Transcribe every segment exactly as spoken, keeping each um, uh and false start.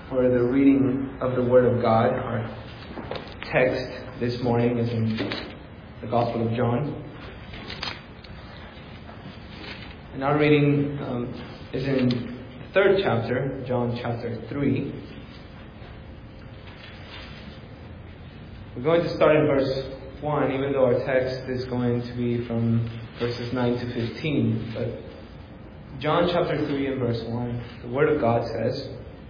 for the reading of the Word of God. Our text this morning is in the Gospel of John. And our reading um, is in the third chapter, John chapter three. We're going to start in verse one, even though our text is going to be from verses nine to fifteen. But John chapter three and verse one, the Word of God says,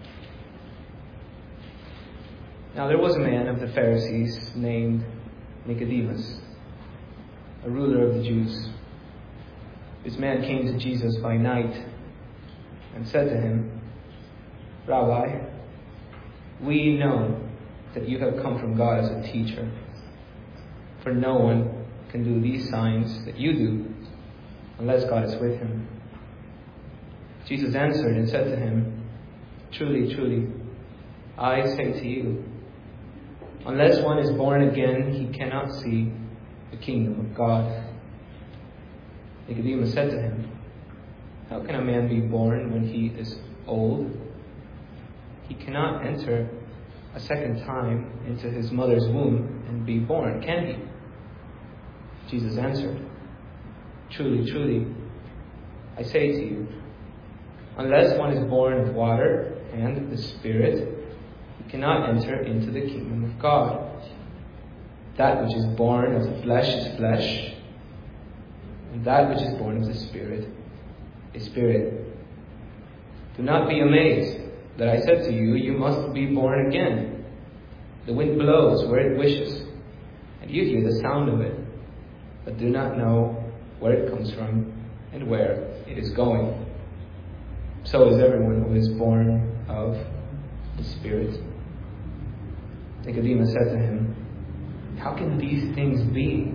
"Now there was a man of the Pharisees named Nicodemus, a ruler of the Jews. This man came to Jesus by night and said to him, 'Rabbi, we know that you have come from God as a teacher, for no one can do these signs that you do unless God is with him.' Jesus answered and said to him, 'Truly, truly, I say to you, unless one is born again, he cannot see the kingdom of God.' Nicodemus said to him, 'How can a man be born when he is old? He cannot enter a second time into his mother's womb and be born, can he?' Jesus answered, 'Truly, truly, I say to you, unless one is born of water and the Spirit, he cannot enter into the kingdom of God. That which is born of the flesh is flesh, and that which is born of the Spirit is spirit. Do not be amazed that I said to you, you must be born again. The wind blows where it wishes, and you hear the sound of it, but do not know where it comes from and where it is going. So is everyone who is born of the Spirit.' Nicodemus said to him, 'How can these things be?'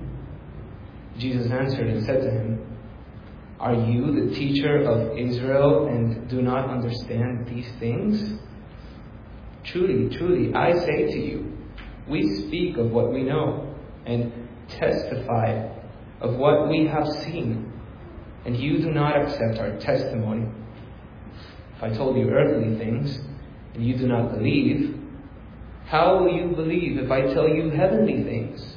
Jesus answered and said to him, 'Are you the teacher of Israel and do not understand these things? Truly, truly, I say to you, we speak of what we know and testify of what we have seen, and you do not accept our testimony. If I told you earthly things and you do not believe, how will you believe if I tell you heavenly things?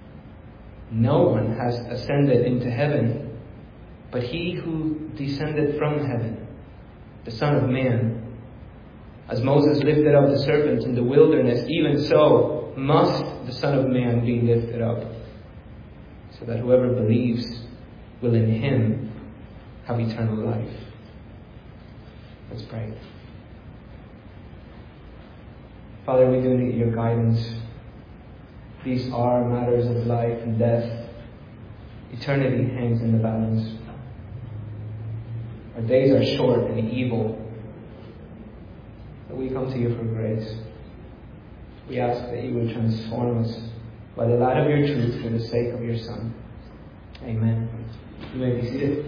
No one has ascended into heaven, but he who descended from heaven, the Son of Man. As Moses lifted up the serpent in the wilderness, even so must the Son of Man be lifted up, so that whoever believes will in him have eternal life.'" Let's pray. Father, we do need your guidance. These are matters of life and death. Eternity hangs in the balance. Our days are short and evil, but we come to you for grace. We ask that you will transform us by the light of your truth for the sake of your Son. Amen. You may be seated.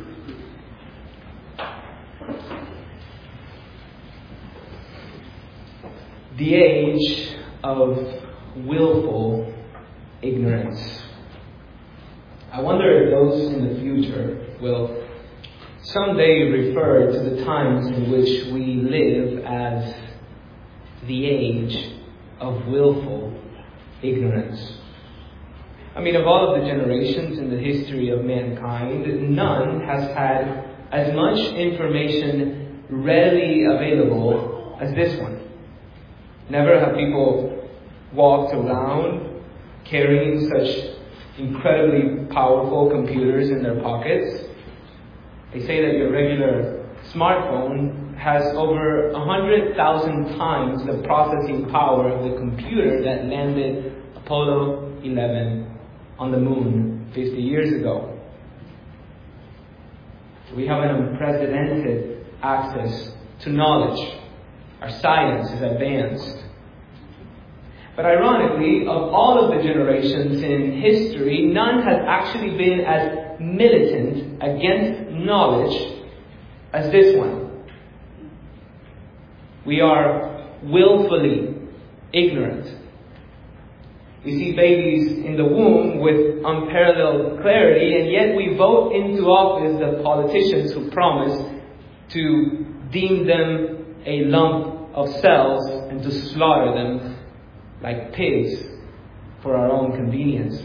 The age of willful ignorance. I wonder if those in the future will someday refer to the times in which we live as the age of willful ignorance. I mean, of all of the generations in the history of mankind, none has had as much information readily available as this one. Never have people walked around carrying such incredibly powerful computers in their pockets. They say that your regular smartphone has over one hundred thousand times the processing power of the computer that landed Apollo eleven on the moon fifty years ago. We have an unprecedented access to knowledge. Our science is advanced. But ironically, of all of the generations in history, none has actually been as militant against knowledge as this one. We are willfully ignorant. We see babies in the womb with unparalleled clarity, and yet we vote into office the politicians who promise to deem them a lump of cells and to slaughter them like pigs for our own convenience.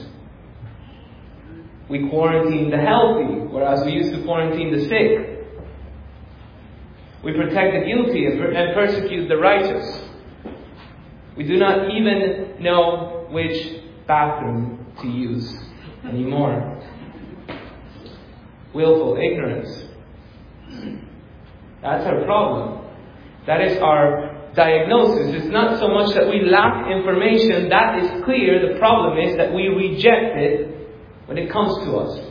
We quarantine the healthy, whereas we used to quarantine the sick. We protect the guilty and, per- and persecute the righteous. We do not even know which bathroom to use anymore. Willful ignorance. That's our problem. That is our diagnosis. It's not so much that we lack information. That is clear. The problem is that we reject it when it comes to us.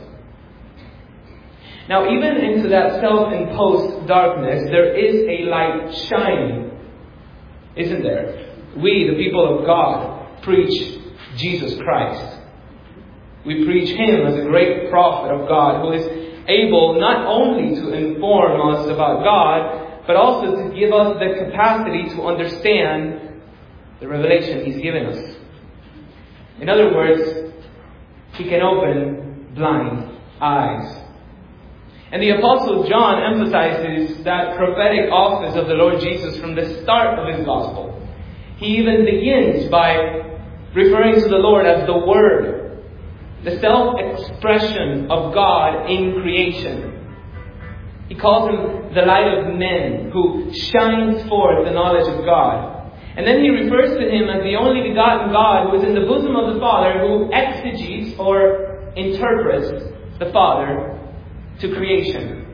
Now, even into that self-imposed darkness, there is a light shining. Isn't there? We, the people of God, preach Jesus Christ. We preach Him as a great prophet of God who is able not only to inform us about God, but also to give us the capacity to understand the revelation He's given us. In other words, He can open blind eyes. And the Apostle John emphasizes that prophetic office of the Lord Jesus from the start of His Gospel. He even begins by referring to the Lord as the Word, the self-expression of God in creation. He calls Him the light of men, who shines forth the knowledge of God. And then He refers to Him as the only begotten God who is in the bosom of the Father, who exegetes or interprets the Father to creation.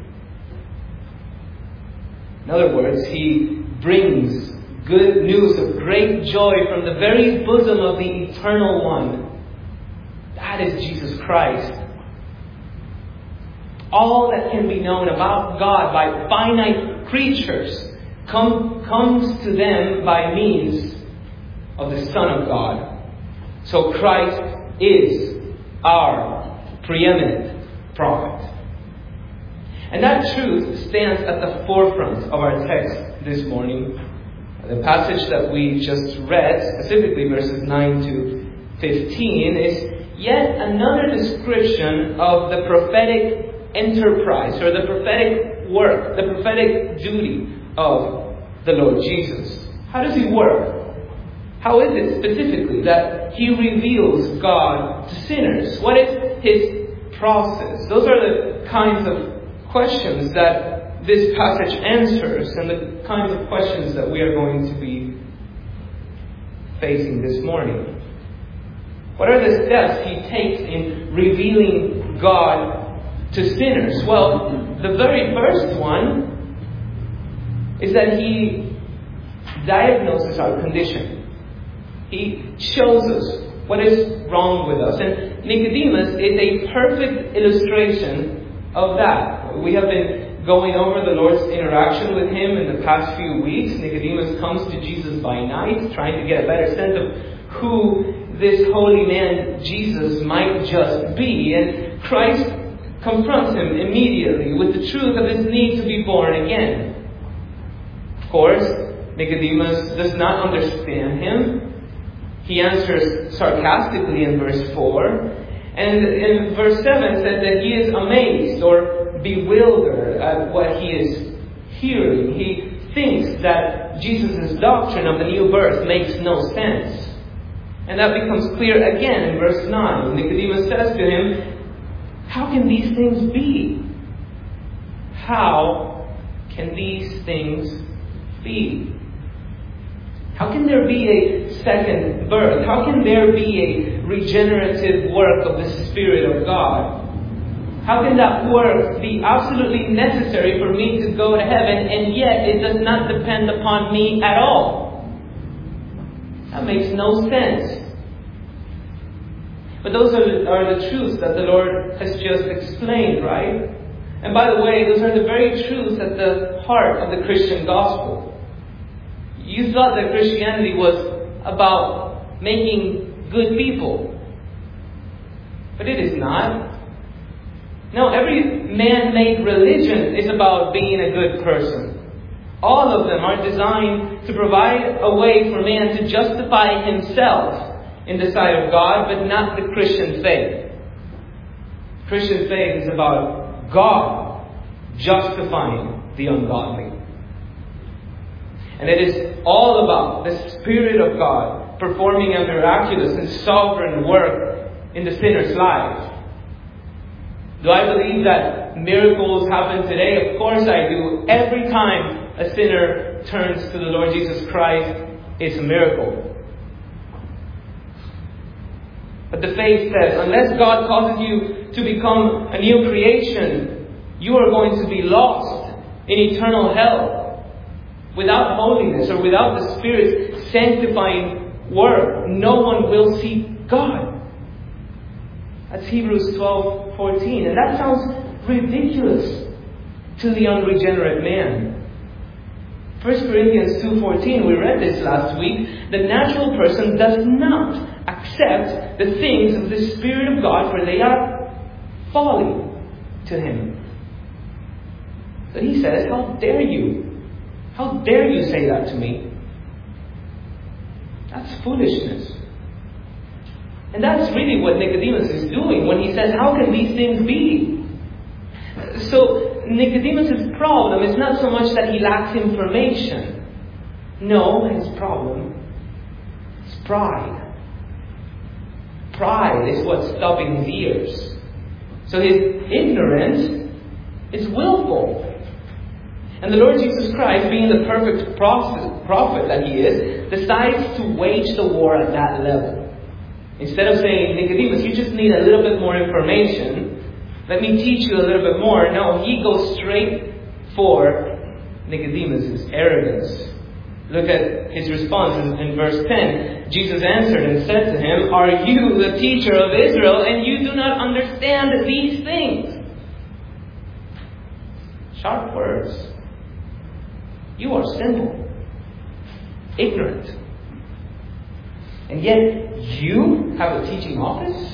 In other words, He brings good news of great joy from the very bosom of the Eternal One. That is Jesus Christ. All that can be known about God by finite creatures come, comes to them by means of the Son of God. So Christ is our preeminent prophet. And that truth stands at the forefront of our text this morning. The passage that we just read, specifically verses nine to fifteen, is yet another description of the prophetic enterprise, or the prophetic work, the prophetic duty of the Lord Jesus. How does He work? How is it specifically that He reveals God to sinners? What is His process? Those are the kinds of questions that this passage answers, and the kinds of questions that we are going to be facing this morning. What are the steps He takes in revealing God to sinners? Well, the very first one is that He diagnoses our condition. He shows us what is wrong with us. And Nicodemus is a perfect illustration of that. We have been going over the Lord's interaction with Him in the past few weeks. Nicodemus comes to Jesus by night, trying to get a better sense of who this holy man Jesus might just be. And Christ confronts him immediately with the truth of his need to be born again. Of course, Nicodemus does not understand him. He answers sarcastically in verse four. And in verse seven said that he is amazed or bewildered at what he is hearing. He thinks that Jesus' doctrine of the new birth makes no sense. And that becomes clear again in verse nine. Nicodemus says to him, "How can these things be? How can these things be? How can there be a second birth? How can there be a regenerative work of the Spirit of God? How can that work be absolutely necessary for me to go to heaven, and yet it does not depend upon me at all? That makes no sense." But those are, are the truths that the Lord has just explained, right? And by the way, those are the very truths at the heart of the Christian gospel. You thought that Christianity was about making good people. But it is not. No, every man-made religion is about being a good person. All of them are designed to provide a way for man to justify himself in the sight of God, but not the Christian faith. Christian faith is about God justifying the ungodly. And it is all about the Spirit of God performing a miraculous and sovereign work in the sinner's life. Do I believe that miracles happen today? Of course I do. Every time a sinner turns to the Lord Jesus Christ, it's a miracle. But the faith says, unless God causes you to become a new creation, you are going to be lost in eternal hell. Without holiness or without the Spirit's sanctifying work, no one will see God. That's Hebrews twelve fourteen. And that sounds ridiculous to the unregenerate man. First Corinthians two fourteen, we read this last week. The natural person does not accept the things of the Spirit of God, for they are folly to him. But he says, how dare you? How dare you say that to me? That's foolishness. And that's really what Nicodemus is doing when he says, how can these things be? So Nicodemus' problem is not so much that he lacks information. No, his problem is pride. Pride is what's stopping his ears. So his ignorance is willful. And the Lord Jesus Christ, being the perfect prophet that he is, decides to wage the war at that level. Instead of saying, Nicodemus, you just need a little bit more information. Let me teach you a little bit more. No, he goes straight for Nicodemus' arrogance. Look at his response in, in verse ten. Jesus answered and said to him, are you the teacher of Israel, and you do not understand these things? Sharp words. You are simple, ignorant. And yet, you have a teaching office?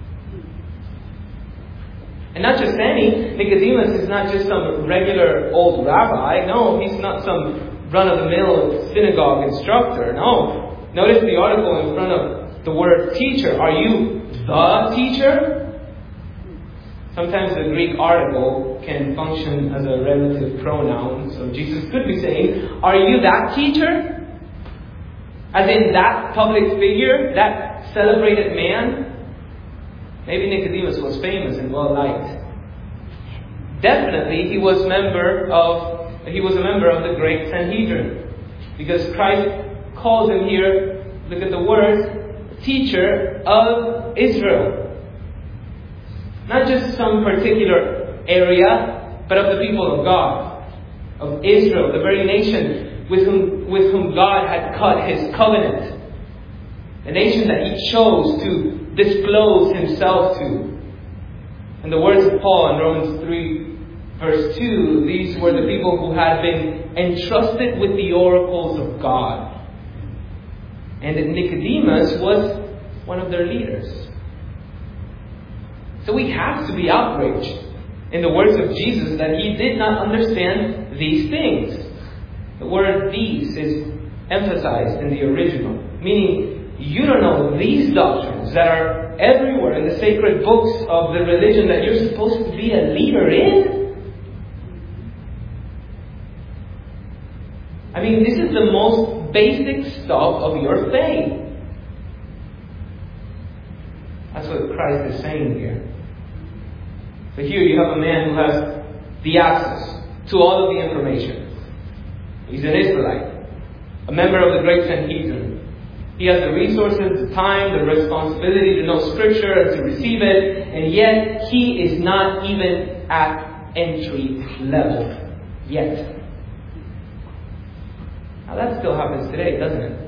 And not just any. Nicodemus is not just some regular old rabbi. No, he's not some run-of-the-mill synagogue instructor. No. Notice the article in front of the word teacher. Are you the teacher? Sometimes the Greek article can function as a relative pronoun. So Jesus could be saying, are you that teacher? As in that public figure, that celebrated man? Maybe Nicodemus was famous and well liked. Definitely he was member of he was a member of the great Sanhedrin. Because Christ calls him here, look at the word, teacher of Israel. Not just some particular area, but of the people of God, of Israel, the very nation with whom, with whom God had cut his covenant. The nation that he chose to disclose himself to. In the words of Paul in Romans three, verse two, these were the people who had been entrusted with the oracles of God. And Nicodemus was one of their leaders. So we have to be outraged in the words of Jesus that he did not understand these things. The word these is emphasized in the original, meaning you don't know these doctrines that are everywhere in the sacred books of the religion that you're supposed to be a leader in? I mean, this is the most basic stuff of your faith. That's what Christ is saying here. So here you have a man who has the access to all of the information. He's an Israelite, a member of the great Sanhedrin. He has the resources, the time, the responsibility to know Scripture and to receive it, and yet he is not even at entry level yet. Now that still happens today, doesn't it?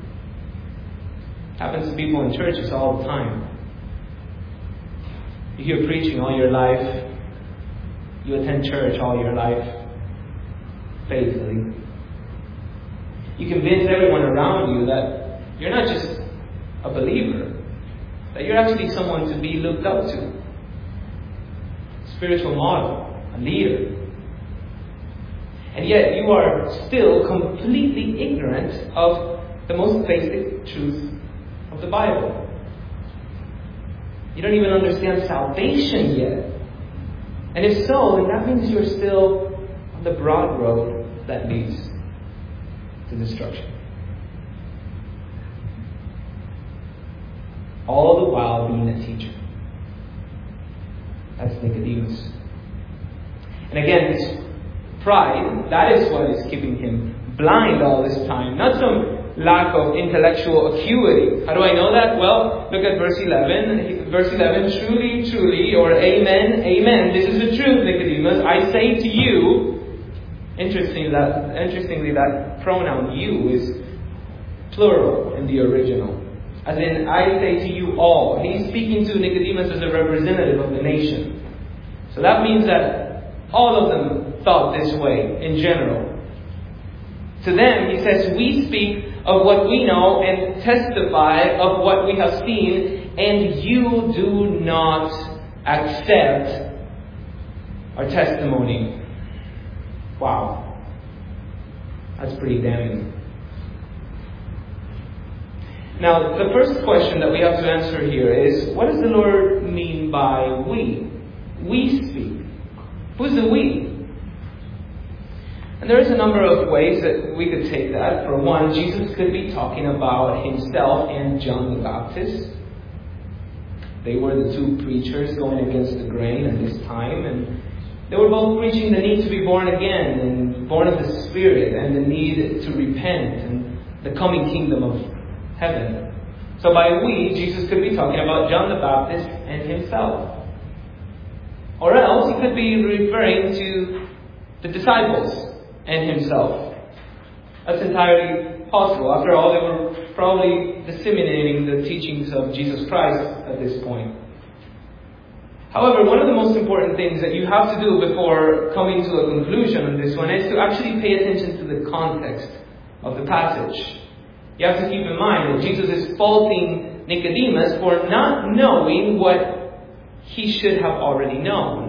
It happens to people in churches all the time. You hear preaching all your life. You attend church all your life, faithfully. You convince everyone around you that you're not just a believer, that you're actually someone to be looked up to. Spiritual model, a leader. And yet you are still completely ignorant of the most basic truth of the Bible. You don't even understand salvation yet. And if so, then that means you're still on the broad road that leads to destruction. All the while being a teacher. That's Nicodemus. And again, his pride, that is what is keeping him blind all this time. Not some lack of intellectual acuity. How do I know that? Well, look at verse eleven. Verse eleven, truly, truly, or amen, amen. This is the truth, Nicodemus. I say to you, interestingly that, interestingly, that pronoun you is plural in the original. As in, I say to you all. He's speaking to Nicodemus as a representative of the nation. So that means that all of them thought this way in general. To them, he says, we speak of what we know and testify of what we have seen, and you do not accept our testimony. Wow. That's pretty damning. Now, the first question that we have to answer here is, what does the Lord mean by we? We speak. Who's the we? And there is a number of ways that we could take that. For one, Jesus could be talking about himself and John the Baptist. They were the two preachers going against the grain at this time, and they were both preaching the need to be born again, and born of the Spirit, and the need to repent, and the coming kingdom of heaven. So by we, Jesus could be talking about John the Baptist and himself. Or else he could be referring to the disciples and himself. That's entirely possible. After all, they were probably disseminating the teachings of Jesus Christ at this point. However, one of the most important things that you have to do before coming to a conclusion on this one is to actually pay attention to the context of the passage. You have to keep in mind that Jesus is faulting Nicodemus for not knowing what he should have already known.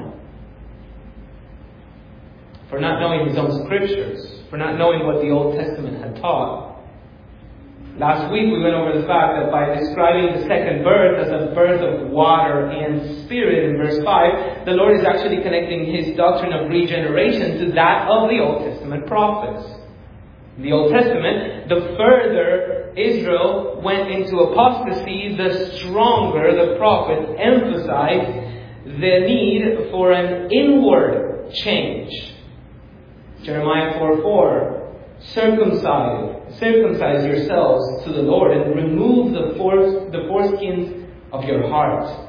For not knowing his own scriptures. For not knowing what the Old Testament had taught. Last week we went over the fact that by describing the second birth as a birth of water and spirit in verse five, the Lord is actually connecting his doctrine of regeneration to that of the Old Testament prophets. In the Old Testament, the further Israel went into apostasy, the stronger the prophets emphasized the need for an inward change. Jeremiah four four, circumcise, circumcise yourselves to the Lord and remove the fore, the foreskins of your heart.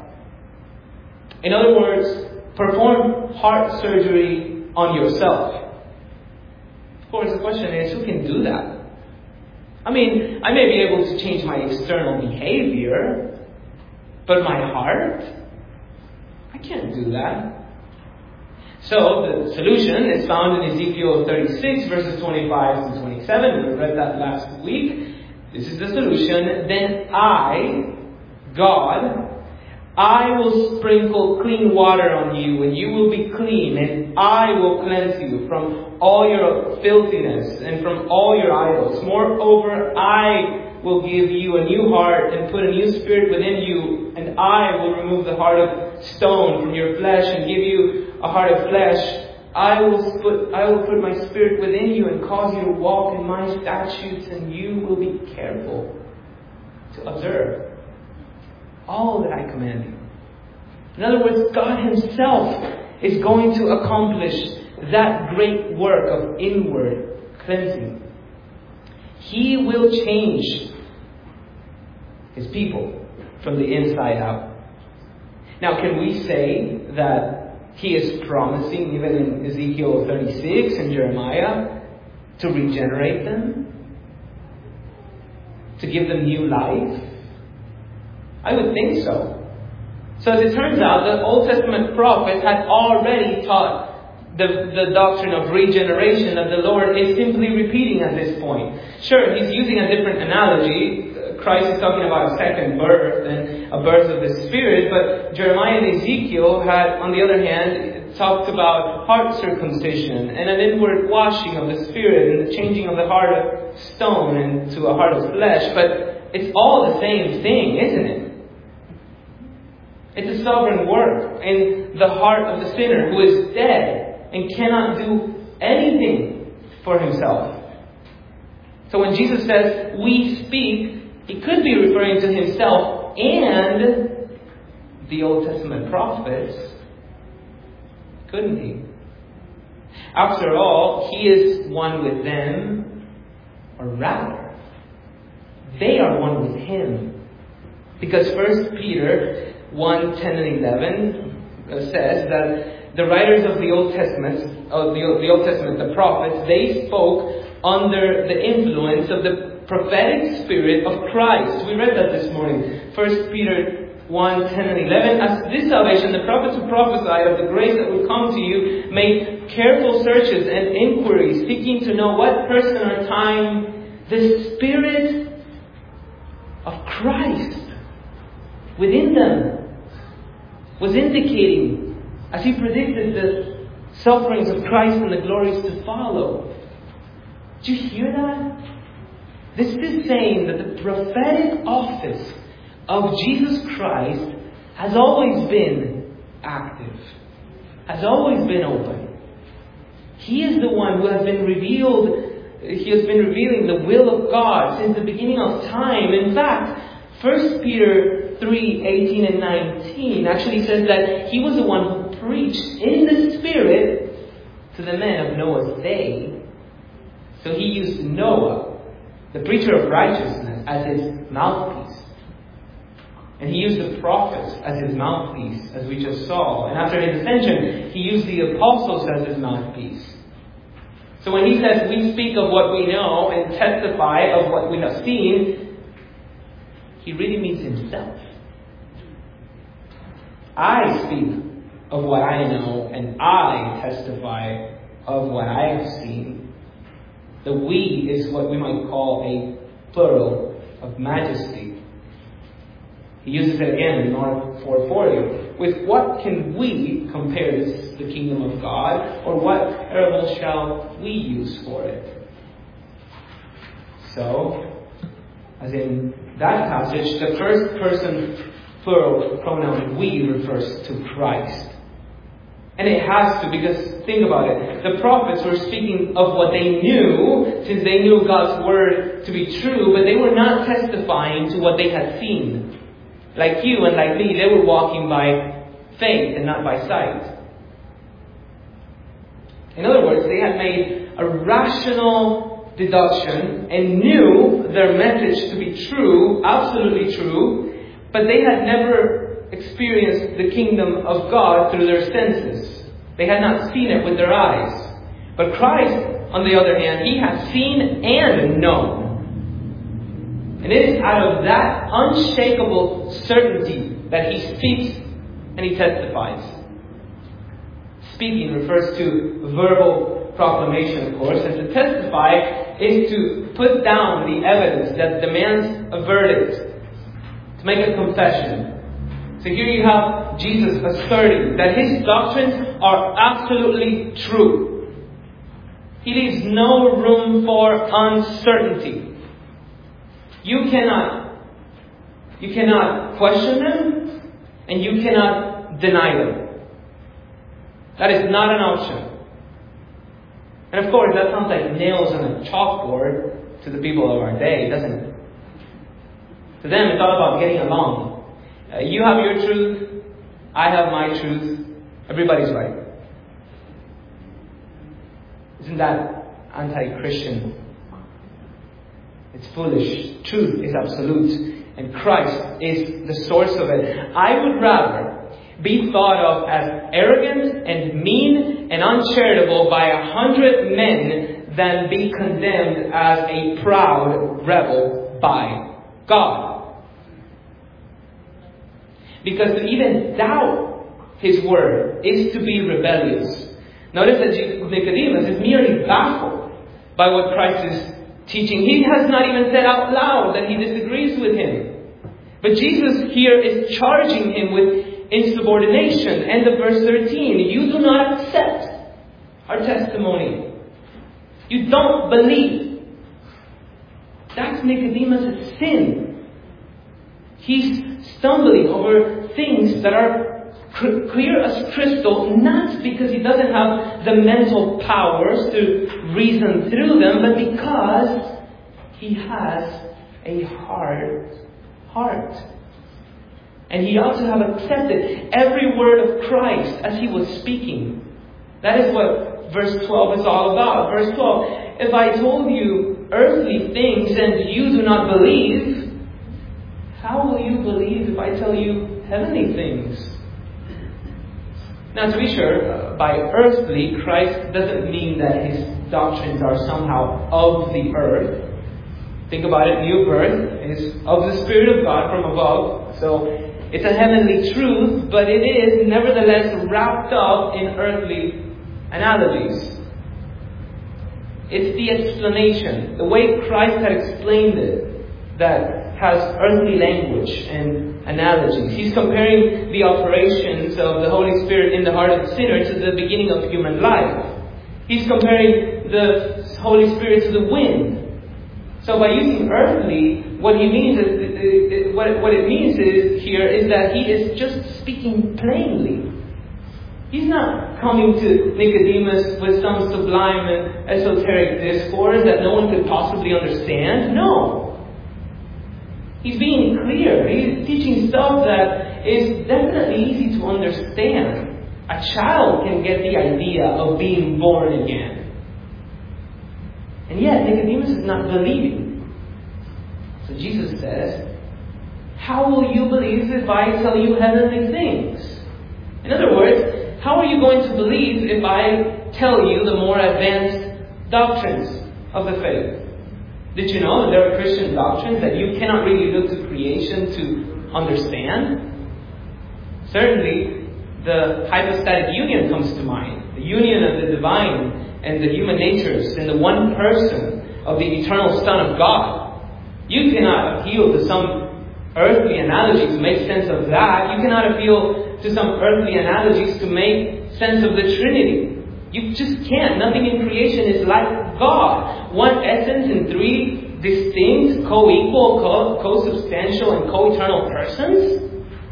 In other words, perform heart surgery on yourself. Of course, the question is, who can do that? I mean, I may be able to change my external behavior, but my heart? I can't do that. So, the solution is found in Ezekiel thirty-six, verses twenty-five to twenty-seven. We read that last week. This is the solution. Then I, God, I will sprinkle clean water on you, and you will be clean, and I will cleanse you from all your filthiness and from all your idols. Moreover, I will give you a new heart and put a new spirit within you, and I will remove the heart of stone from your flesh and give you a heart of flesh. I will put I will put my spirit within you and cause you to walk in my statutes, and you will be careful to observe all that I command you. In other words, God himself is going to accomplish that great work of inward cleansing. He will change his people from the inside out. Now, can we say that he is promising, even in Ezekiel thirty-six and Jeremiah, to regenerate them? To give them new life? I would think so. So as it turns out, the Old Testament prophets had already taught the, the doctrine of regeneration that the Lord is simply repeating at this point. Sure, he's using a different analogy. Christ is talking about a second birth and a birth of the Spirit, but Jeremiah and Ezekiel had, on the other hand, talked about heart circumcision and an inward washing of the Spirit and the changing of the heart of stone into a heart of flesh. But it's all the same thing, isn't it? It's a sovereign work in the heart of the sinner who is dead and cannot do anything for himself. So when Jesus says, we speak, he could be referring to himself and the Old Testament prophets, couldn't he? After all, he is one with them, or rather, they are one with him. Because First Peter one, ten and eleven says that the writers of the Old Testament, of the, the Old Testament, the prophets, they spoke under the influence of the prophetic spirit of Christ. We read that this morning. First Peter one, ten and eleven. As to this salvation, the prophets who prophesied of the grace that would come to you made careful searches and inquiries, seeking to know what person or time the Spirit of Christ within them was indicating as he predicted the sufferings of Christ and the glories to follow. Did you hear that? This is saying that the prophetic office of Jesus Christ has always been active, has always been open. He is the one who has been revealed, he has been revealing the will of God since the beginning of time. In fact, First Peter three, eighteen and nineteen actually says that he was the one who preached in the Spirit to the men of Noah's day. So he used Noah, the preacher of righteousness, as his mouthpiece. And he used the prophets as his mouthpiece, as we just saw. And after his ascension, he used the apostles as his mouthpiece. So when he says, we speak of what we know and testify of what we have seen, he really means himself. I speak of what I know and I testify of what I have seen. The we is what we might call a plural of majesty. He uses it again in Mark four forty. With what can we compare this to the kingdom of God? Or what parable shall we use for it? So, as in that passage, the first person plural pronoun we refers to Christ. And it has to, because think about it. The prophets were speaking of what they knew, since they knew God's word to be true, but they were not testifying to what they had seen. Like you and like me, they were walking by faith and not by sight. In other words, they had made a rational deduction and knew their message to be true, absolutely true, but they had never experienced the kingdom of God through their senses. They had not seen it with their eyes. But Christ, on the other hand, he has seen and known. And it is out of that unshakable certainty that he speaks and he testifies. Speaking refers to verbal proclamation, of course, and to testify is to put down the evidence that demands a verdict, to make a confession. So here you have Jesus asserting that his doctrines are absolutely true. He leaves no room for uncertainty. You cannot, you cannot question them, and you cannot deny them. That is not an option. And of course, that sounds like nails on a chalkboard to the people of our day, doesn't it? To them, it's all about getting along. Uh, you have your truth, I have my truth, everybody's right. Isn't that anti-Christian? It's foolish. Truth is absolute, and Christ is the source of it. I would rather be thought of as arrogant and mean and uncharitable by a hundred men than be condemned as a proud rebel by God. Because to even doubt his word is to be rebellious. Notice that Nicodemus is merely baffled by what Christ is teaching. He has not even said out loud that he disagrees with him. But Jesus here is charging him with insubordination. End of verse thirteen. You do not accept our testimony. You don't believe. That's Nicodemus' sin. He's stumbling over things that are clear as crystal, not because he doesn't have the mental powers to reason through them, but because He has a hard heart. And he ought to have accepted every word of Christ as he was speaking. That is what verse twelve is all about. Verse twelve, if I told you earthly things and you do not believe, how will you believe if I tell you heavenly things? Now, to be sure, uh, by earthly, Christ doesn't mean that his doctrines are somehow of the earth. Think about it, new birth is of the Spirit of God from above. So it's a heavenly truth, but it is nevertheless wrapped up in earthly analogies. It's the explanation, the way Christ had explained it, that has earthly language and analogies. He's comparing the operations of the Holy Spirit in the heart of the sinner to the beginning of human life. He's comparing the Holy Spirit to the wind. So by using earthly, what he means is, what what it means is here is that he is just speaking plainly. He's not coming to Nicodemus with some sublime and esoteric discourse that no one could possibly understand. No. He's being clear. He's teaching stuff that is definitely easy to understand. A child can get the idea of being born again. And yet, Nicodemus is not believing. So Jesus says, how will you believe if I tell you heavenly things? In other words, how are you going to believe if I tell you the more advanced doctrines of the faith? Did you know that there are Christian doctrines that you cannot really look to creation to understand? Certainly, the hypostatic union comes to mind. The union of the divine and the human natures in the one person of the eternal Son of God. You cannot appeal to some earthly analogy to make sense of that. You cannot appeal to some earthly analogies to make sense of the Trinity. You just can't. Nothing in creation is like God. One essence in three distinct, co-equal, co- co-substantial, and co-eternal persons.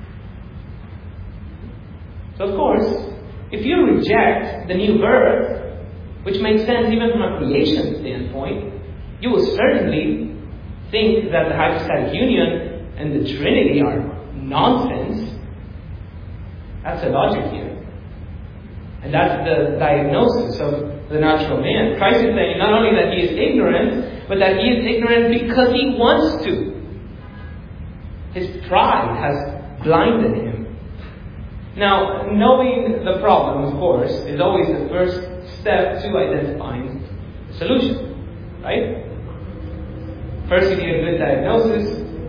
So of course, if you reject the new birth, which makes sense even from a creation standpoint, you will certainly think that the hypostatic union and the Trinity are nonsense. That's the logic here. And that's the diagnosis of the natural man. Christ is saying not only that he is ignorant, but that he is ignorant because he wants to. His pride has blinded him. Now, knowing the problem, of course, is always the first step to identifying the solution. Right? First you need a good diagnosis,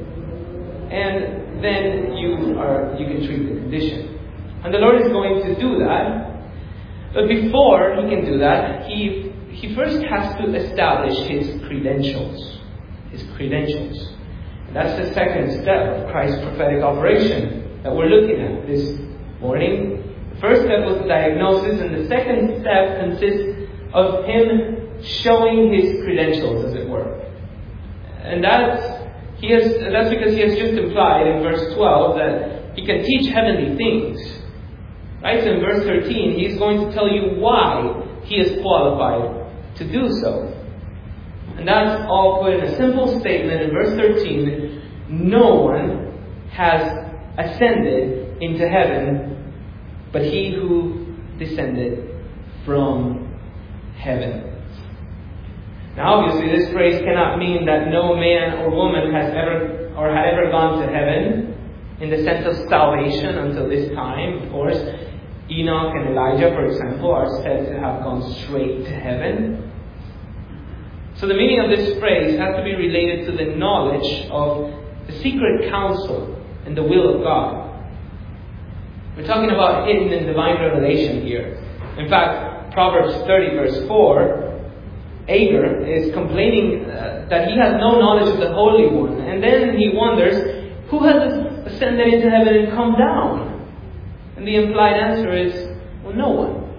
and then you are you can treat the condition. And the Lord is going to do that. But before he can do that, he he first has to establish his credentials. His credentials. And that's the second step of Christ's prophetic operation that we're looking at this morning. The first step was the diagnosis, and the second step consists of him showing his credentials, as it were. And that's he has that's because he has just implied in verse twelve that he can teach heavenly things. Right? So in verse thirteen, he's going to tell you why he is qualified to do so. And that's all put in a simple statement in verse thirteen. No one has ascended into heaven but he who descended from heaven. Now obviously this phrase cannot mean that no man or woman has ever or had ever gone to heaven in the sense of salvation until this time. Of course, Enoch and Elijah, for example, are said to have gone straight to heaven. So the meaning of this phrase has to be related to the knowledge of the secret counsel and the will of God. We're talking about hidden and divine revelation here. In fact, Proverbs thirty verse four, Agur is complaining uh, that he has no knowledge of the Holy One. And then he wonders, who has ascended into heaven and come down? And the implied answer is, well, no one.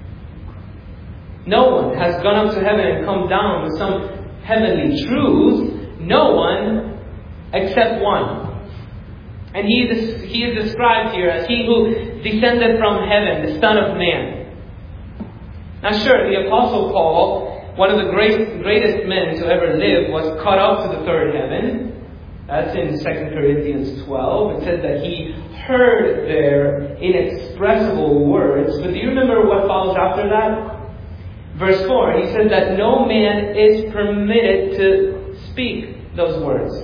No one has gone up to heaven and come down with some heavenly truth. No one except one. And he is, he is described here as he who descended from heaven, the Son of Man. Now sure, the Apostle Paul one of the great, greatest men to ever live, was caught up to the third heaven. That's in Second Corinthians twelve. It says that he heard their inexpressible words. But do you remember what follows after that? Verse four, he says that no man is permitted to speak those words.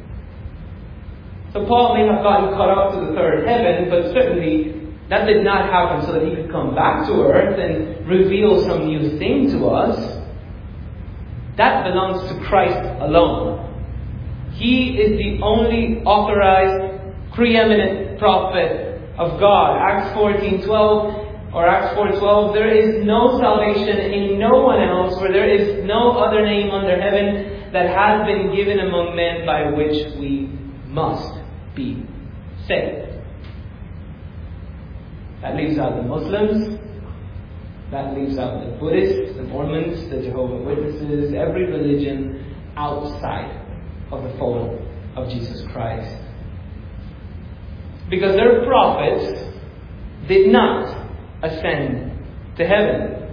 So Paul may have gotten caught up to the third heaven, but certainly that did not happen so that he could come back to earth and reveal some new thing to us. That belongs to Christ alone. He is the only authorized, preeminent prophet of God. Acts fourteen twelve or Acts four twelve, there is no salvation in no one else, for there is no other name under heaven that has been given among men by which we must be saved. That leaves out the Muslims. That leaves out the Buddhists, the Mormons, the Jehovah's Witnesses, every religion outside of the fold of Jesus Christ. Because their prophets did not ascend to heaven.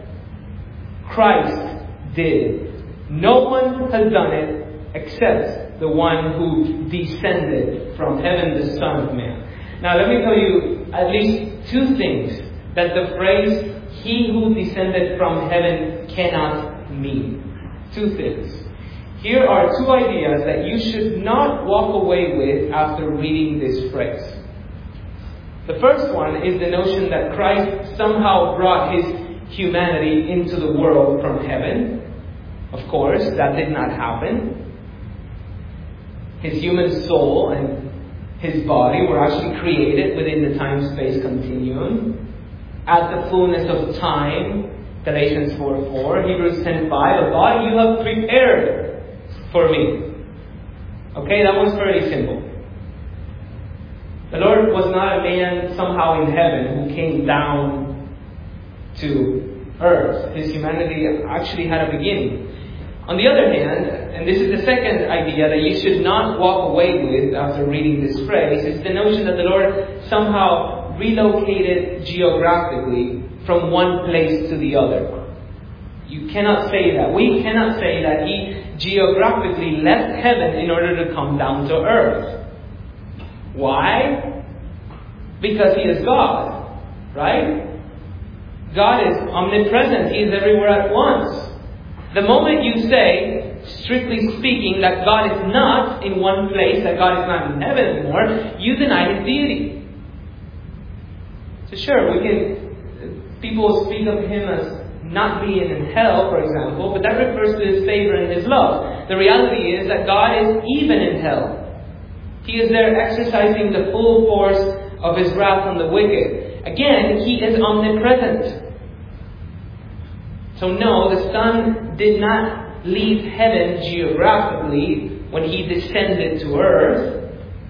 Christ did. No one has done it except the one who descended from heaven, the Son of Man. Now let me tell you at least two things that the phrase, "He who descended from heaven," cannot mean. Two things. Here are two ideas that you should not walk away with after reading this phrase. The first one is the notion that Christ somehow brought his humanity into the world from heaven. Of course, that did not happen. His human soul and his body were actually created within the time-space continuum. At the fullness of time, Galatians four four, Hebrews ten five, "A body you have prepared for me." Okay, that was very simple. The Lord was not a man somehow in heaven who came down to earth. His humanity actually had a beginning. On the other hand, and this is the second idea that you should not walk away with after reading this phrase, is the notion that the Lord somehow relocated geographically from one place to the other. You cannot say that. We cannot say that He geographically left heaven in order to come down to earth. Why? Because He is God, right? God is omnipresent. He is everywhere at once. The moment you say, strictly speaking, that God is not in one place, that God is not in heaven anymore, you deny His deity. So sure, we can, people speak of Him as not being in hell, for example, but that refers to His favor and His love. The reality is that God is even in hell. He is there exercising the full force of His wrath on the wicked. Again, He is omnipresent. So no, the Son did not leave heaven geographically when He descended to earth.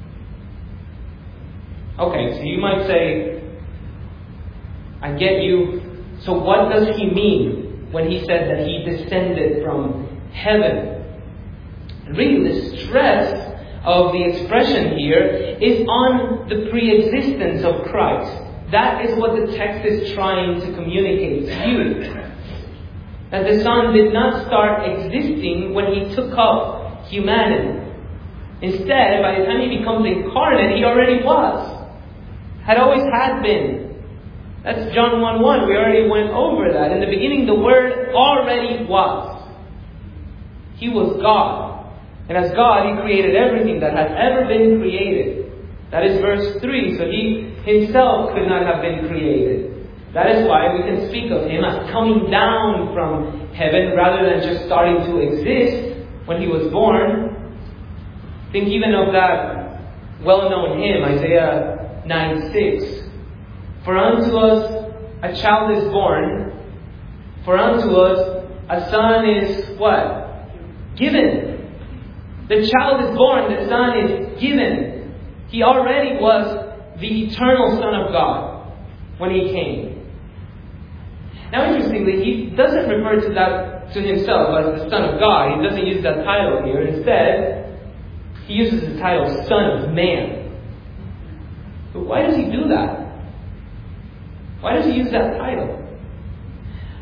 Okay, so you might say, I get you. So what does He mean when He said that He descended from heaven? Really, the stress of the expression here is on the pre-existence of Christ. That is what the text is trying to communicate to you. That the Son did not start existing when He took up humanity. Instead, by the time He becomes incarnate, He already was. Had always had been. That's John one one. We already went over that. In the beginning, the Word already was. He was God. And as God, He created everything that has ever been created. That is verse three. So He Himself could not have been created. That is why we can speak of Him as coming down from heaven rather than just starting to exist when He was born. Think even of that well-known hymn, Isaiah nine six. For unto us a child is born, for unto us a son is what? Given. The child is born, the son is given. He already was the eternal Son of God when He came. Now, interestingly, He doesn't refer to that to Himself as the Son of God. He doesn't use that title here. Instead, He uses the title Son of Man. But why does He do that? Why does He use that title?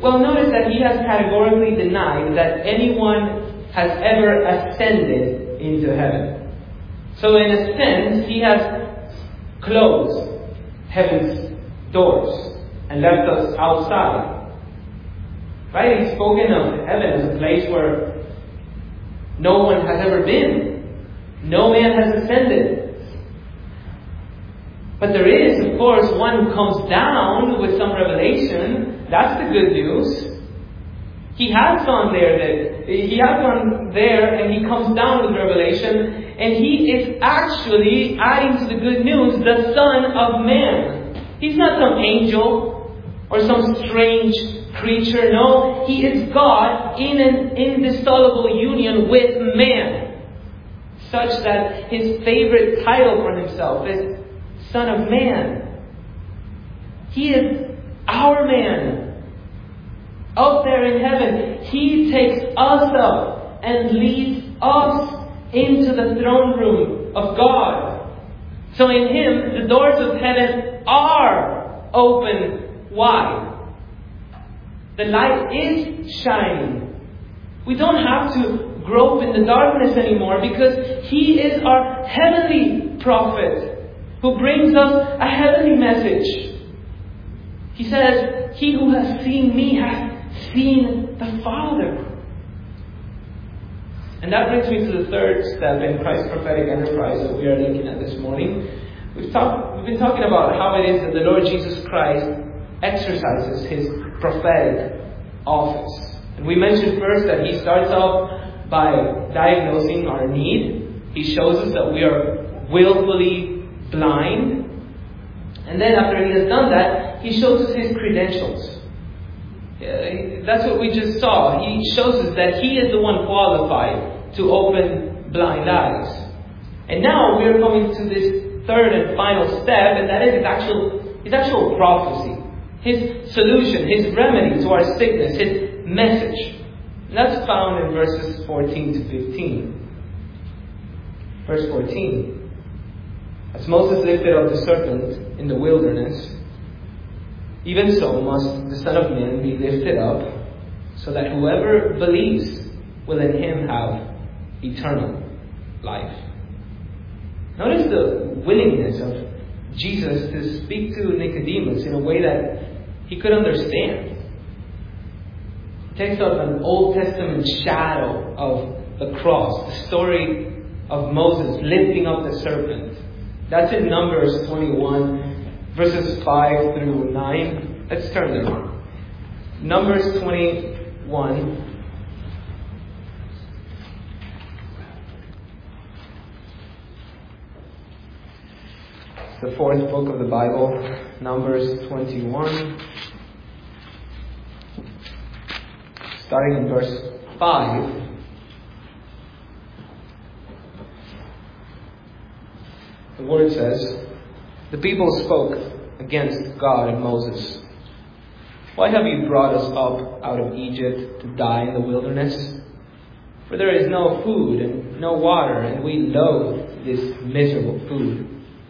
Well, notice that he has categorically denied that anyone has ever ascended into heaven. So in a sense, he has closed heaven's doors and left us outside. Right? He's spoken of heaven as a place where no one has ever been. No man has ascended. But there is, of course, one who comes down with some revelation. That's the good news. He has gone there. That he has gone there, and he comes down with revelation, and he is actually adding to the good news, the Son of Man. He's not some angel or some strange creature. No, he is God in an indissoluble union with man, such that his favorite title for himself is Son of Man. He is our man. Up there in heaven, he takes us up and leads us into the throne room of God. So in him, the doors of heaven are open wide. The light is shining. We don't have to grope in the darkness anymore, because he is our heavenly prophet who brings us a heavenly message. He says, he who has seen me has seen the Father. And that brings me to the third step in Christ's prophetic enterprise that we are looking at this morning. We've, talk, we've been talking about how it is that the Lord Jesus Christ exercises his prophetic office. And we mentioned first that he starts off by diagnosing our need. He shows us that we are willfully blind. And then after he has done that, he shows us his credentials. That's what we just saw. He shows us that he is the one qualified to open blind eyes. And now we are coming to this third and final step, and that is his actual, his actual prophecy. His solution, his remedy to our sickness, his message. And that's found in verses fourteen to fifteen. Verse fourteen. As Moses lifted up the serpent in the wilderness, even so must the Son of Man be lifted up, so that whoever believes will in him have eternal life. Notice the willingness of Jesus to speak to Nicodemus in a way that he could understand. He takes up an Old Testament shadow of the cross, the story of Moses lifting up the serpent. That's in Numbers twenty-one, verses five through nine. Let's turn there. Numbers twenty-one. It's the fourth book of the Bible. Numbers twenty-one. Starting in verse five. The word says, the people spoke against God and Moses. Why have you brought us up out of Egypt to die in the wilderness? For there is no food and no water, and we loathe this miserable food.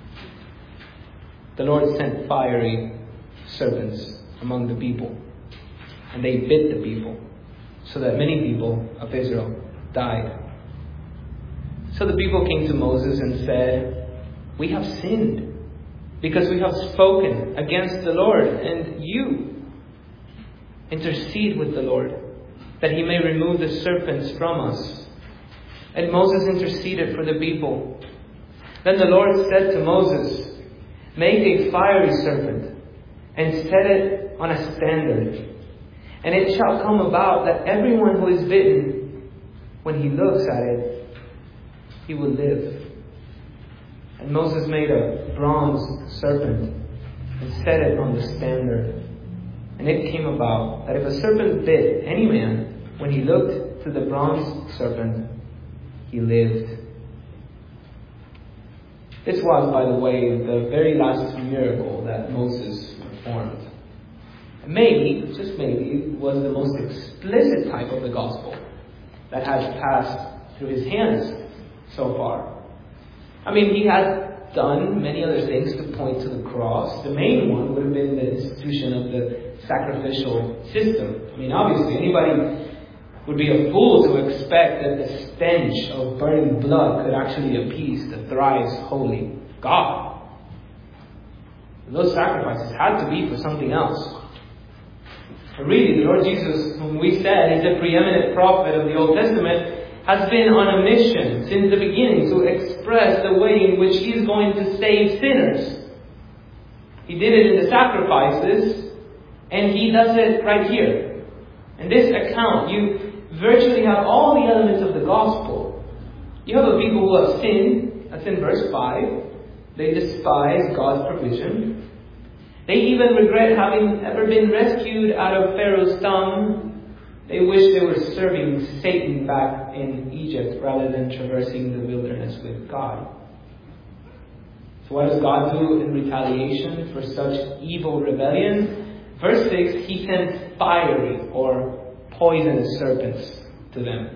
The Lord sent fiery serpents among the people, and they bit the people, so that many people of Israel died. So the people came to Moses and said, we have sinned, because we have spoken against the Lord, and you intercede with the Lord, that he may remove the serpents from us. And Moses interceded for the people. Then the Lord said to Moses, make a fiery serpent, and set it on a standard. And it shall come about that everyone who is bitten, when he looks at it, he will live. And Moses made a bronze serpent and set it on the standard. And it came about that if a serpent bit any man, when he looked to the bronze serpent, he lived. This was, by the way, the very last miracle that Moses performed. And maybe, just maybe, was the most explicit type of the gospel that has passed through his hands so far. I mean, he had done many other things to point to the cross. The main one would have been the institution of the sacrificial system. I mean, obviously, anybody would be a fool to expect that the stench of burning blood could actually appease the thrice holy God. Those sacrifices had to be for something else. But really, the Lord Jesus, whom we said is the preeminent prophet of the Old Testament, has been on a mission since the beginning to express the way in which He is going to save sinners. He did it in the sacrifices, and He does it right here. In this account, you virtually have all the elements of the gospel. You have a people who have sinned, that's in verse five. They despise God's provision. They even regret having ever been rescued out of Pharaoh's thumb. They wish they were serving Satan back in Egypt rather than traversing the wilderness with God. So what does God do in retaliation for such evil rebellion? Verse six, He sends fiery or poisonous serpents to them.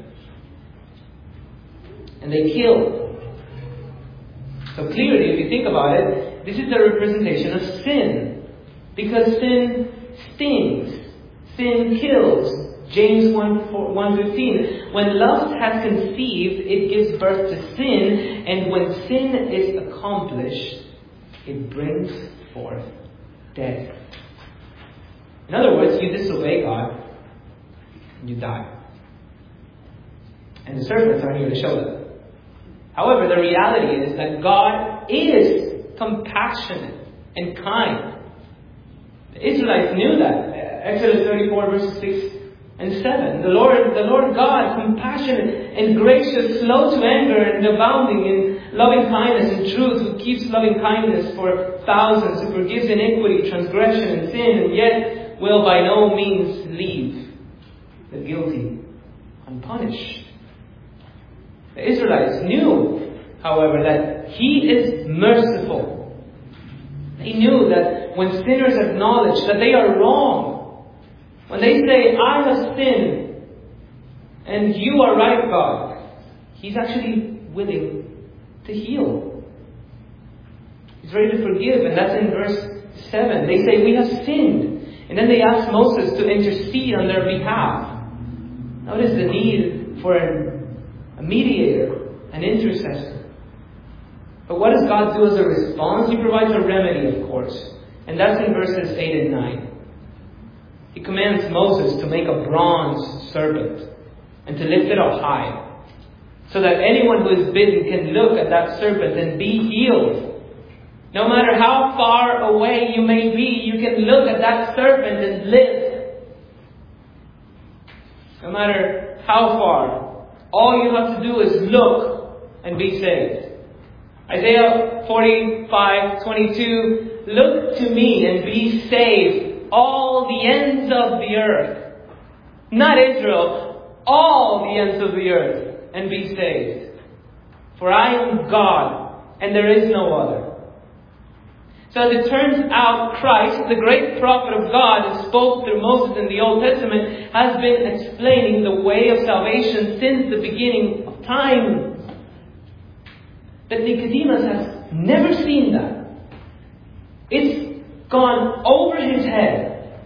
And they kill. So clearly, if you think about it, this is the representation of sin. Because sin stings. Sin kills. James one fifteen. When lust has conceived, it gives birth to sin. And when sin is accomplished, it brings forth death. In other words, you disobey God, you die. And the serpents are here to show that. However, the reality is that God is compassionate and kind. The Israelites knew that. Exodus thirty-four verses six and seven. The Lord, the Lord God, compassionate and gracious, slow to anger and abounding in loving kindness and truth, who keeps loving kindness for thousands, who forgives iniquity, transgression and sin, and yet will by no means leave the guilty unpunished. The Israelites knew, however, that He is merciful. They knew that when sinners acknowledge that they are wrong, when they say, I have sinned, and you are right, God, He's actually willing to heal. He's ready to forgive, and that's in verse seven. They say, we have sinned. And then they ask Moses to intercede on their behalf. Notice the need for a mediator, an intercessor. But what does God do as a response? He provides a remedy, of course. And that's in verses eight and nine. He commands Moses to make a bronze serpent and to lift it up high, so that anyone who is bitten can look at that serpent and be healed. No matter how far away you may be, you can look at that serpent and live. No matter how far, all you have to do is look and be saved. Isaiah forty-five twenty-two, look to me and be saved, all the ends of the earth. Not Israel, all the ends of the earth, and be saved. For I am God, and there is no other. So as it turns out, Christ, the great prophet of God who spoke through Moses in the Old Testament, has been explaining the way of salvation since the beginning of time. But Nicodemus has never seen that. It's gone over his head.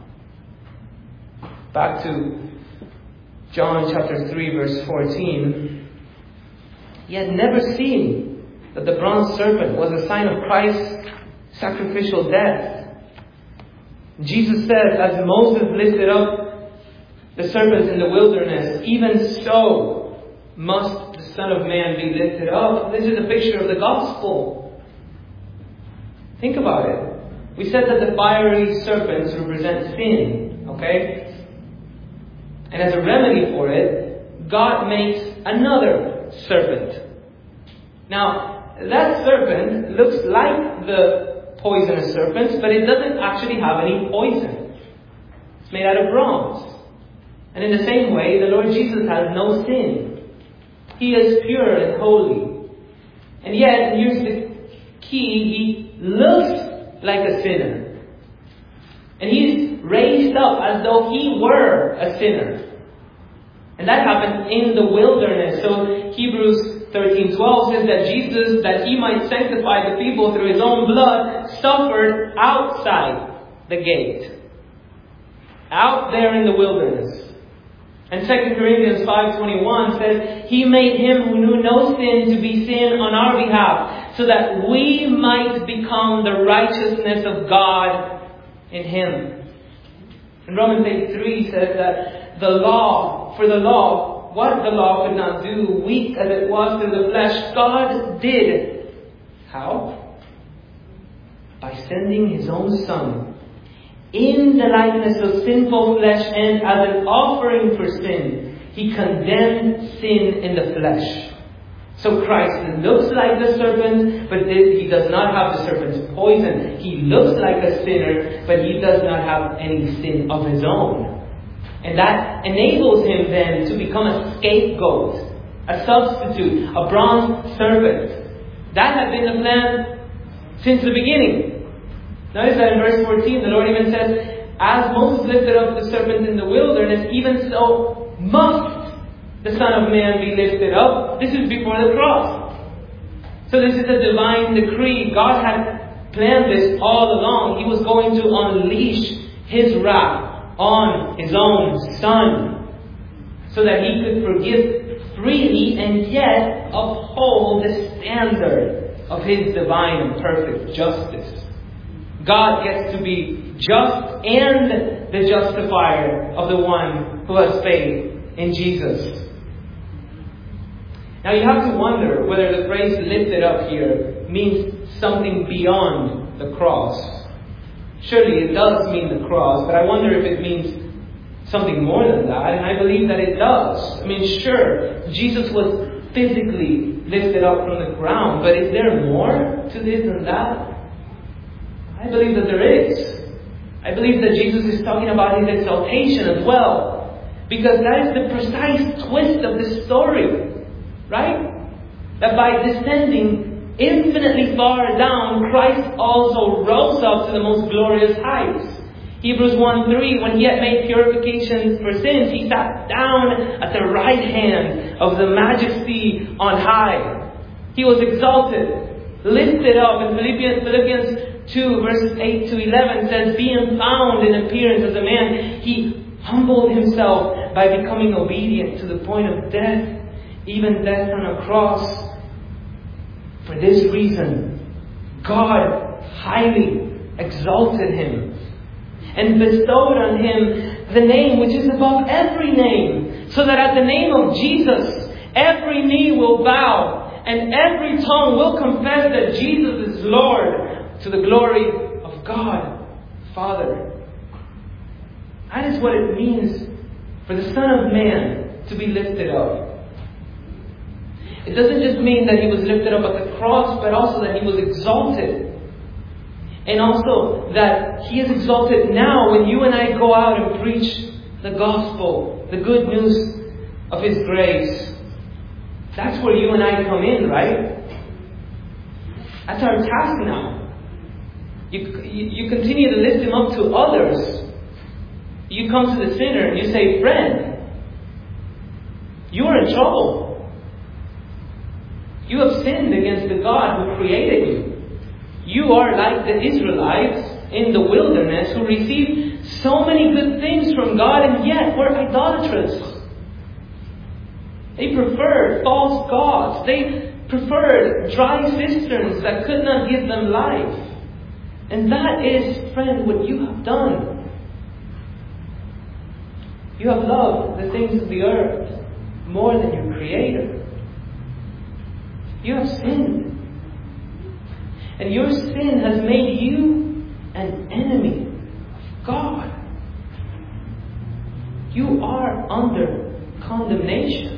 Back to John chapter three verse fourteen. He had never seen that the bronze serpent was a sign of Christ's sacrificial death. Jesus said, as Moses lifted up the serpents in the wilderness, even so must the Son of Man be lifted up. This is a picture of the gospel. Think about it. We said that the fiery serpents represent sin, okay? And as a remedy for it, God makes another serpent. Now, that serpent looks like the poisonous serpents, but it doesn't actually have any poison. It's made out of bronze. And in the same way, the Lord Jesus has no sin. He is pure and holy. And yet, here's the key, He looks like a sinner. And He's raised up as though He were a sinner. And that happened in the wilderness. So Hebrews thirteen twelve says that Jesus, that He might sanctify the people through His own blood, suffered outside the gate. Out there in the wilderness. And Second Corinthians five twenty-one says, He made Him who knew no sin to be sin on our behalf, so that we might become the righteousness of God in Him. And Romans eight three says that the law, for the law, what the law could not do, weak as it was through the flesh, God did. How? By sending His own Son in the likeness of sinful flesh, and as an offering for sin, He condemned sin in the flesh. So Christ looks like the serpent, but He does not have the serpent's poison. He looks like a sinner, but He does not have any sin of His own. And that enables Him then to become a scapegoat, a substitute, a bronze serpent. That had been the plan since the beginning. Notice that in verse fourteen, the Lord even says, as Moses lifted up the serpent in the wilderness, even so must the Son of Man be lifted up. This is before the cross. So this is a divine decree. God had planned this all along. He was going to unleash His wrath on His own Son, so that He could forgive freely and yet uphold the standard of His divine and perfect justice. God gets to be just and the justifier of the one who has faith in Jesus. Now you have to wonder whether the phrase lifted up here means something beyond the cross. Surely it does mean the cross, but I wonder if it means something more than that, and I believe that it does. I mean, sure, Jesus was physically lifted up from the ground, but is there more to this than that? I believe that there is. I believe that Jesus is talking about His exaltation as well. Because that is the precise twist of this story. Right? That by descending infinitely far down, Christ also rose up to the most glorious heights. Hebrews one three, when He had made purification for sins, He sat down at the right hand of the Majesty on high. He was exalted, lifted up. In Philippians, Philippians two verses eight to eleven says, being found in appearance as a man, He humbled Himself by becoming obedient to the point of death, even death on a cross. For this reason, God highly exalted Him and bestowed on Him the name which is above every name, so that at the name of Jesus, every knee will bow and every tongue will confess that Jesus is Lord, to the glory of God, Father. That is what it means for the Son of Man to be lifted up. It doesn't just mean that He was lifted up at the cross, but also that He was exalted. And also that He is exalted now when you and I go out and preach the gospel, the good news of His grace. That's where you and I come in, right? That's our task now. You, you, you continue to lift Him up to others. You come to the sinner and you say, friend, you are in trouble. You have sinned against the God who created you. You are like the Israelites in the wilderness who received so many good things from God and yet were idolatrous. They preferred false gods. They preferred dry cisterns that could not give them life. And that is, friend, what you have done. You have loved the things of the earth more than your Creator. You have sinned. And your sin has made you an enemy of God. You are under condemnation.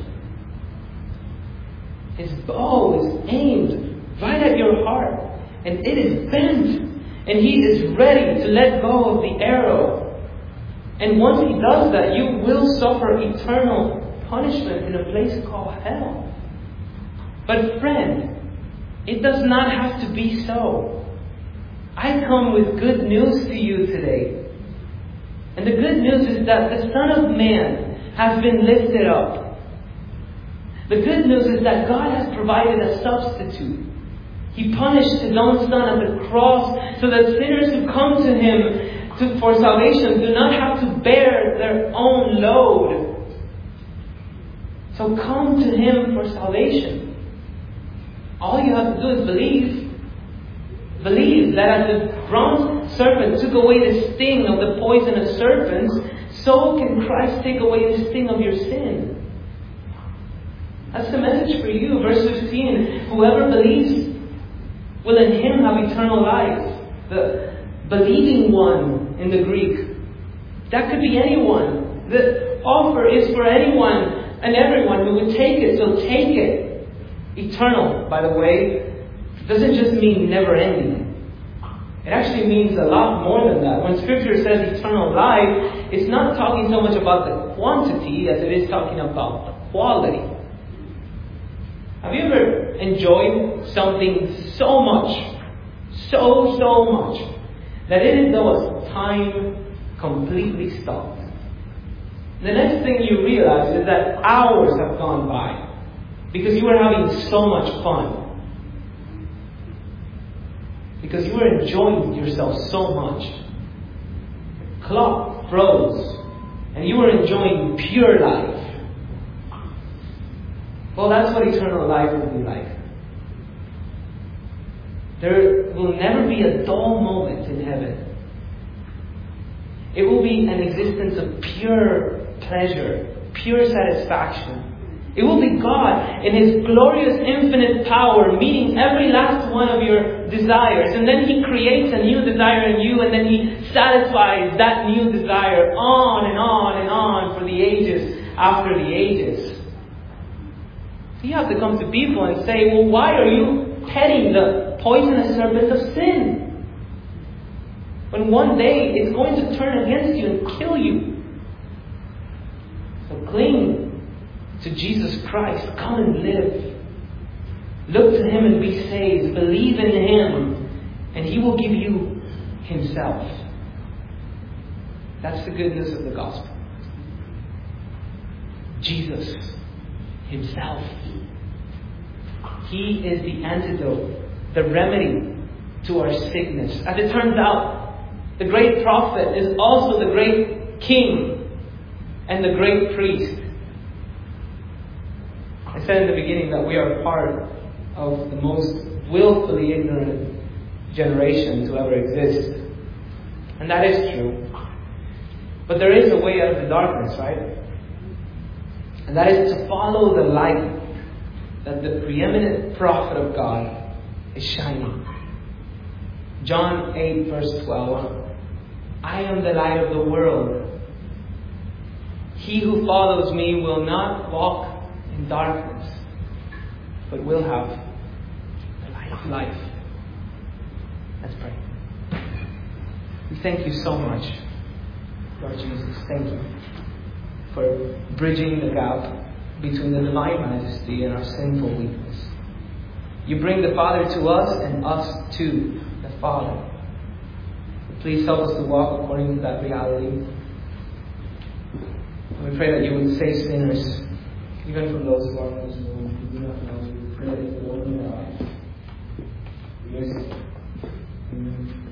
His bow is aimed right at your heart, and it is bent. And He is ready to let go of the arrow. And once He does that, you will suffer eternal punishment in a place called hell. But friend, it does not have to be so. I come with good news to you today. And the good news is that the Son of Man has been lifted up. The good news is that God has provided a substitute. He punished His own Son at the cross so that sinners who come to Him to, for salvation do not have to bear their own load. So come to Him for salvation. All you have to do is believe. Believe that as the bronze serpent took away the sting of the poisonous serpents, so can Christ take away the sting of your sin. That's the message for you. Verse fifteen, whoever believes will in Him have eternal life. The believing one in the Greek. That could be anyone. The offer is for anyone and everyone who would take it. So take it. Eternal, by the way, doesn't just mean never ending. It actually means a lot more than that. When Scripture says eternal life, it's not talking so much about the quantity as it is talking about the quality. Have you ever enjoyed something so much, so, so much, that it is though as time completely stopped? The next thing you realize is that hours have gone by because you were having so much fun. Because you were enjoying yourself so much. The clock froze and you were enjoying pure life. Well, that's what eternal life will be like. There will never be a dull moment in heaven. It will be an existence of pure pleasure, pure satisfaction. It will be God in His glorious infinite power meeting every last one of your desires. And then He creates a new desire in you, and then He satisfies that new desire on and on and on for the ages after the ages. So you have to come to people and say, well, why are you petting the poisonous serpent of sin? When one day it's going to turn against you and kill you. So cling to Jesus Christ. Come and live. Look to Him and be saved. Believe in Him, and He will give you Himself. That's the good news of the gospel. Jesus Himself. He is the antidote, the remedy to our sickness. As it turns out, the great prophet is also the great king and the great priest. I said in the beginning that we are part of the most willfully ignorant generation to ever exist. And that is true. But there is a way out of the darkness, right? And that is to follow the light that the preeminent prophet of God is shining. John eight verse twelve. I am the light of the world. He who follows me will not walk in darkness, but will have the light of life. Let's pray. We thank you so much, Lord Jesus. Thank you for bridging the gap between the divine majesty and our sinful weakness. You bring the Father to us and us to the Father. Please help us to walk according to that reality. And we pray that you would save sinners, even from those who are in this room who do not know you. We pray that you will open their eyes. Yes. Amen.